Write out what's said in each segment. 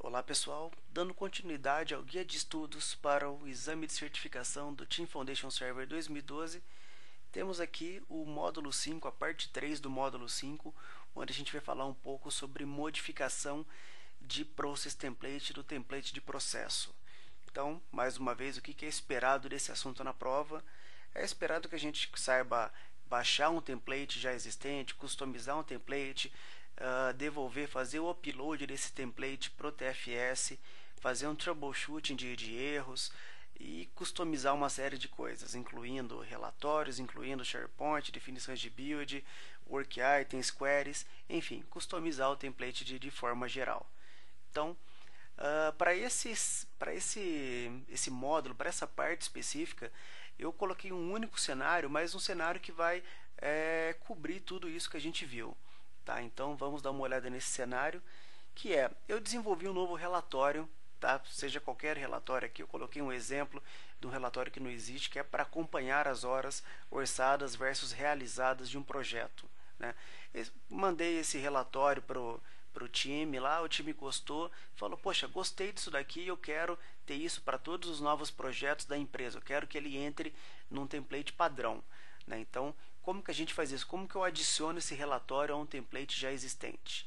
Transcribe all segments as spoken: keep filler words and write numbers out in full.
Olá pessoal, dando continuidade ao guia de estudos para o exame de certificação do Team Foundation Server dois mil e doze, temos aqui o módulo cinco, a parte três do módulo cinco, onde a gente vai falar um pouco sobre modificação de Process Template, do template de processo. Então, mais uma vez, o que é esperado desse assunto na prova? É esperado que a gente saiba baixar um template já existente, customizar um template, Uh, devolver, fazer o upload desse template para o T F S, fazer um troubleshooting de, de erros e customizar uma série de coisas, incluindo relatórios, incluindo SharePoint, definições de build, work items, queries, enfim, customizar o template de, de forma geral. Então, uh, para esses, para esse, esse módulo, para essa parte específica, eu coloquei um único cenário, mas um cenário que vai é, cobrir tudo isso que a gente viu. Tá, então vamos dar uma olhada nesse cenário, que é, eu desenvolvi um novo relatório, tá? Seja qualquer relatório aqui, eu coloquei um exemplo de um relatório que não existe, que é para acompanhar as horas orçadas versus realizadas de um projeto, né? Eu mandei esse relatório para o time lá, o time gostou, falou, poxa, gostei disso daqui, eu quero ter isso para todos os novos projetos da empresa, eu quero que ele entre num template padrão, né? Então, como que a gente faz isso? Como que eu adiciono esse relatório a um template já existente?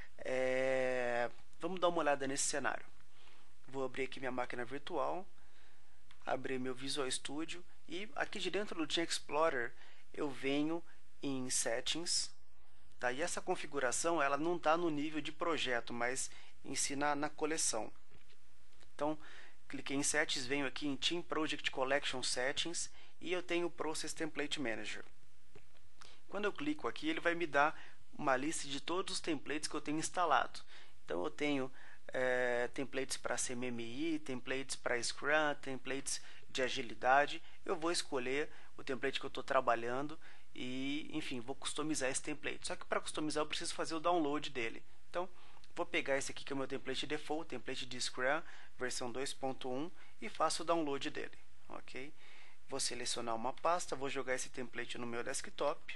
É... Vamos dar uma olhada nesse cenário. Vou abrir aqui minha máquina virtual, abrir meu Visual Studio e aqui de dentro do Team Explorer eu venho em Settings, tá? E essa configuração ela não está no nível de projeto, mas em si na, na coleção. Então, cliquei em Settings, venho aqui em Team Project Collection Settings e eu tenho o Process Template Manager. Quando eu clico aqui, ele vai me dar uma lista de todos os templates que eu tenho instalado. Então, eu tenho é, templates para C M M I, templates para Scrum, templates de agilidade. Eu vou escolher o template que eu estou trabalhando e, enfim, vou customizar esse template. Só que para customizar, eu preciso fazer o download dele. Então, vou pegar esse aqui que é o meu template default, template de Scrum, versão dois ponto um, e faço o download dele. Ok? Vou selecionar uma pasta, vou jogar esse template no meu desktop.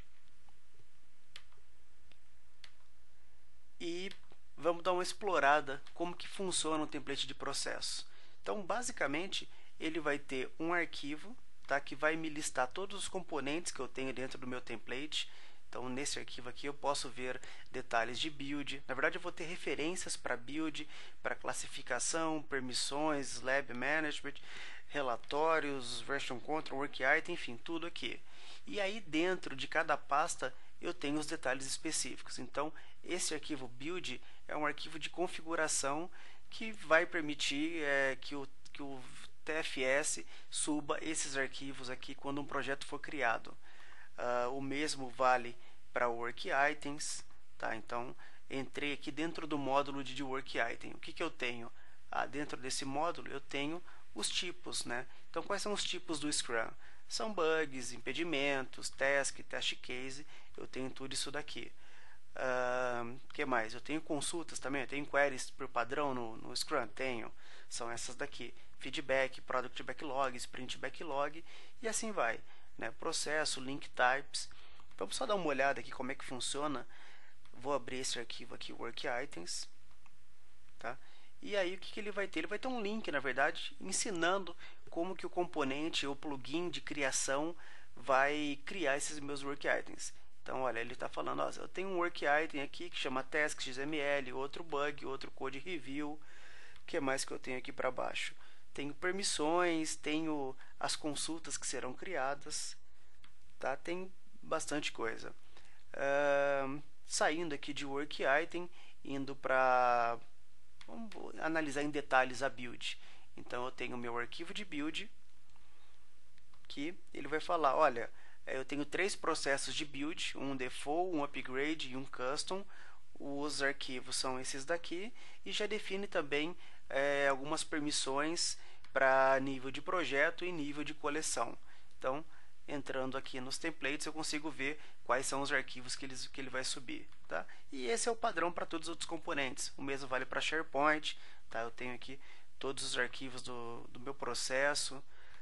E vamos dar uma explorada como que funciona o template de processo. Então, basicamente, ele vai ter um arquivo, tá, que vai me listar todos os componentes que eu tenho dentro do meu template. Então, nesse arquivo aqui eu posso ver detalhes de build. Na verdade, eu vou ter referências para build, para classificação, permissões, lab management, relatórios, version control, work item, enfim, tudo aqui. E aí, dentro de cada pasta, eu tenho os detalhes específicos. Então, esse arquivo build é um arquivo de configuração que vai permitir é, que, o, que o T F S suba esses arquivos aqui quando um projeto for criado. Uh, o mesmo vale para Work Items. Tá? Então, entrei aqui dentro do módulo de Work Item. O que, que eu tenho? Ah, dentro desse módulo eu tenho os tipos. Né? Então, quais são os tipos do Scrum? São bugs, impedimentos, task, test case. Eu tenho tudo isso daqui. O uh, que mais? Eu tenho consultas também, eu tenho queries por padrão no, no Scrum, tenho. São essas daqui. Feedback, Product Backlog, Sprint Backlog e assim vai. Né? Processo, Link Types. Vamos só dar uma olhada aqui como é que funciona. Vou abrir esse arquivo aqui, Work Items. Tá? E aí o que, que ele vai ter? Ele vai ter um link, na verdade, ensinando como que o componente ou plugin de criação vai criar esses meus Work Items. Então, olha, ele está falando, ó, eu tenho um work item aqui que chama task X M L, outro bug, outro code review. O que mais que eu tenho aqui para baixo? Tenho permissões, tenho as consultas que serão criadas, tá? Tem bastante coisa. Uh, saindo aqui de work item, indo para... Vamos analisar em detalhes a build. Então, eu tenho o meu arquivo de build, que ele vai falar, olha... Eu tenho três processos de build, um default, um upgrade e um custom. Os arquivos são esses daqui e já define também é, algumas permissões para nível de projeto e nível de coleção. Então, entrando aqui nos templates, eu consigo ver quais são os arquivos que, eles, que ele vai subir. Tá? E esse é o padrão para todos os outros componentes. O mesmo vale para SharePoint. Tá? Eu tenho aqui todos os arquivos do, do meu processo.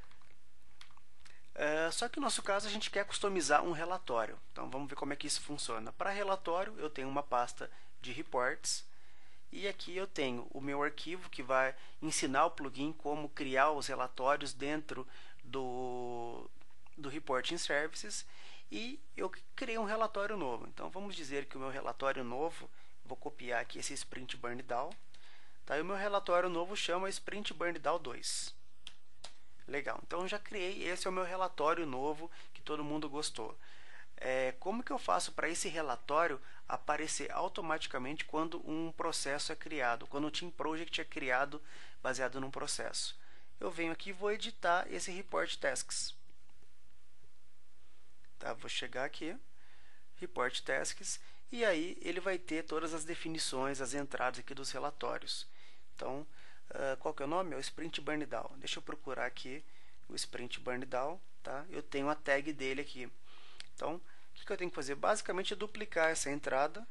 Uh, só que no nosso caso a gente quer customizar um relatório. Então vamos ver como é que isso funciona. Para relatório eu tenho uma pasta de reports E aqui eu tenho o meu arquivo que vai ensinar o plugin como criar os relatórios dentro do, do Reporting Services. E eu criei um relatório novo. Então vamos dizer que o meu relatório novo, vou copiar aqui esse Sprint Burn Down. Tá? E o meu relatório novo chama Sprint Burn Down dois. Legal, então eu já criei, esse é o meu relatório novo que todo mundo gostou. É, como que eu faço para esse relatório aparecer automaticamente quando um processo é criado, quando o Team Project é criado baseado num processo? Eu venho aqui e vou editar esse Report Tasks. Tá, vou chegar aqui, Report Tasks, e aí ele vai ter todas as definições, as entradas aqui dos relatórios. Então, uh, qual que é o nome? É o Sprint Burn Down. Deixa eu procurar aqui o Sprint Burn Down, tá? Eu tenho a tag dele aqui. Então, o que, que eu tenho que fazer? Basicamente, duplicar essa entrada.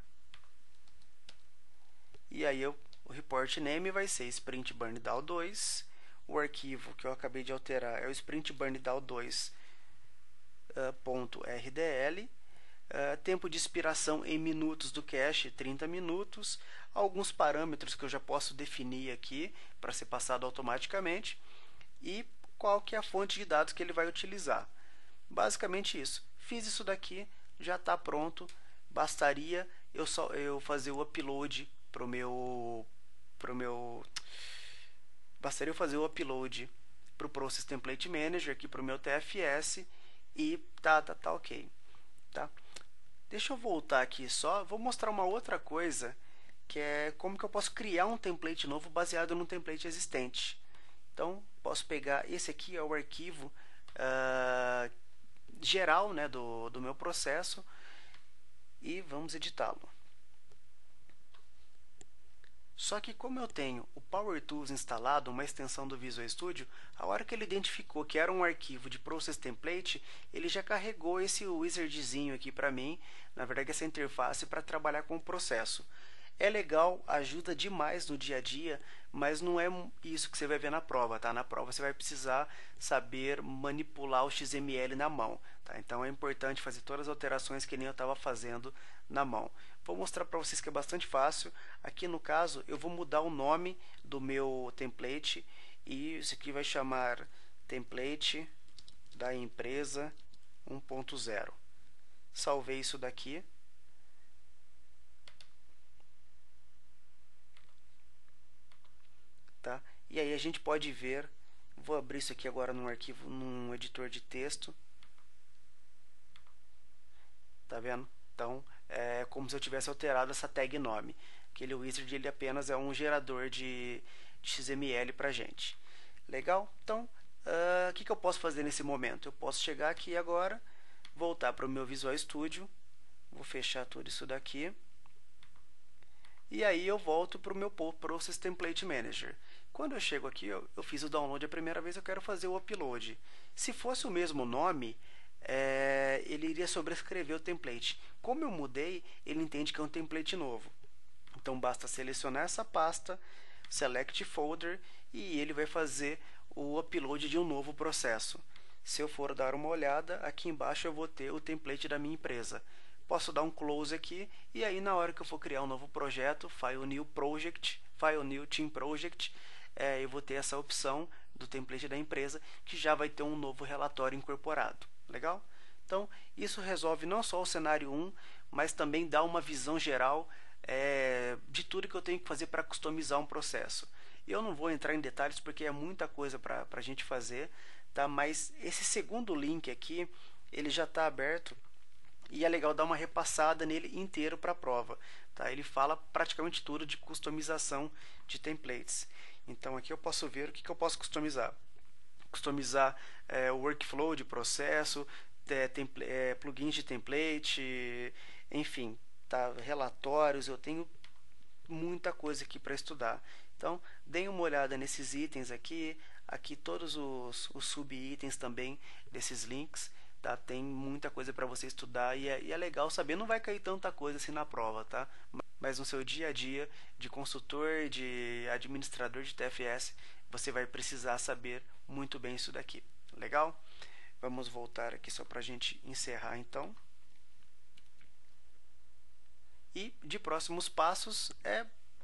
E aí, eu, o report name vai ser Sprint Burn Down dois. O arquivo que eu acabei de alterar é o Sprint Burn Down dois ponto R D L. Uh, tempo de expiração em minutos do cache, trinta minutos. Alguns parâmetros que eu já posso definir aqui para ser passado automaticamente. E qual que é a fonte de dados que ele vai utilizar. Basicamente isso. Fiz isso daqui, já está pronto. Bastaria eu, só, eu fazer o upload para o meu... Pro meu bastaria eu fazer o upload para o Process Template Manager, aqui para o meu T F S. E tá, tá, tá ok. Tá? Deixa eu voltar aqui só, vou mostrar uma outra coisa, que é como que eu posso criar um template novo baseado num template existente. Então, posso pegar, esse aqui é o arquivo uh, geral, né, do, do meu processo, e vamos editá-lo. Só que como eu tenho o Power Tools instalado, uma extensão do Visual Studio, a hora que ele identificou que era um arquivo de Process Template, ele já carregou esse wizardzinho aqui para mim, na verdade essa interface para trabalhar com o processo. É legal, ajuda demais no dia a dia, mas não é isso que você vai ver na prova, tá? Na prova você vai precisar saber manipular o X M L na mão, tá? Então é importante fazer todas as alterações que nem eu estava fazendo na mão. Vou mostrar para vocês que é bastante fácil. Aqui no caso eu vou mudar o nome do meu template e isso aqui vai chamar template da empresa um ponto zero. Salvei isso daqui. Tá? E aí a gente pode ver, vou abrir isso aqui agora num arquivo, num editor de texto. Tá vendo? Então, é como se eu tivesse alterado essa tag nome. Aquele wizard ele apenas é um gerador de, de X M L pra gente. Legal? Então, o uh, que, que eu posso fazer nesse momento? Eu posso chegar aqui agora, voltar para o meu Visual Studio, vou fechar tudo isso daqui. E aí eu volto para o meu Process Template Manager. Quando eu chego aqui, eu, eu fiz o download a primeira vez, eu quero fazer o upload. Se fosse o mesmo nome, é, ele iria sobrescrever o template. Como eu mudei, ele entende que é um template novo. Então basta selecionar essa pasta, Select Folder, e ele vai fazer o upload de um novo processo. Se eu for dar uma olhada, aqui embaixo eu vou ter o template da minha empresa. Posso dar um close aqui e aí na hora que eu for criar um novo projeto, File New Project, File New Team Project, é, eu vou ter essa opção do template da empresa que já vai ter um novo relatório incorporado. Legal? Então, isso resolve não só o cenário um, mas também dá uma visão geral é, de tudo que eu tenho que fazer para customizar um processo. Eu não vou entrar em detalhes porque é muita coisa para a gente fazer, tá? Mas esse segundo link aqui, ele já está aberto. E é legal dar uma repassada nele inteiro para a prova. Tá? Ele fala praticamente tudo de customização de templates. Então aqui eu posso ver o que, que eu posso customizar. Customizar é, o workflow de processo, é, template, é, plugins de template, enfim, tá? Relatórios, eu tenho muita coisa aqui para estudar. Então, deem uma olhada nesses itens aqui, aqui todos os, os sub-itens também desses links. Tá? Tem muita coisa para você estudar e é, e é legal saber, não vai cair tanta coisa assim na prova, tá? Mas no seu dia a dia de consultor, de administrador de T F S, você vai precisar saber muito bem isso daqui. Legal? Vamos voltar aqui só para a gente encerrar então. E de próximos passos é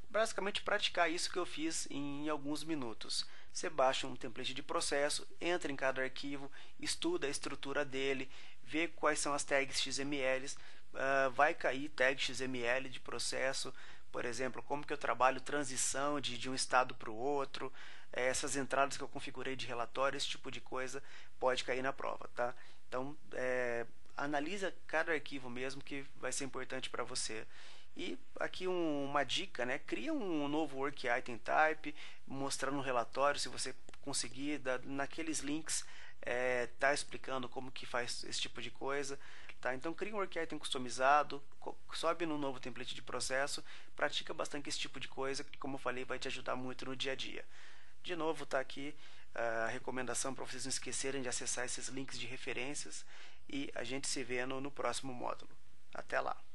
basicamente praticar isso que eu fiz em alguns minutos. Você baixa um template de processo, entra em cada arquivo, estuda a estrutura dele, vê quais são as tags X M L, uh, vai cair tag X M L de processo, por exemplo, como que eu trabalho transição de, de um estado para o outro, essas entradas que eu configurei de relatório, esse tipo de coisa pode cair na prova, tá? Então, é, analisa cada arquivo mesmo, que vai ser importante para você. E aqui um, uma dica, né? Cria um novo work item type, mostrando um relatório, se você conseguir, da, naqueles links, é, tá explicando como que faz esse tipo de coisa. Tá? Então cria um work item customizado, sobe num novo template de processo, pratica bastante esse tipo de coisa, que, como eu falei, vai te ajudar muito no dia a dia. De novo, está aqui a recomendação para vocês não esquecerem de acessar esses links de referências, e a gente se vê no, no próximo módulo. Até lá!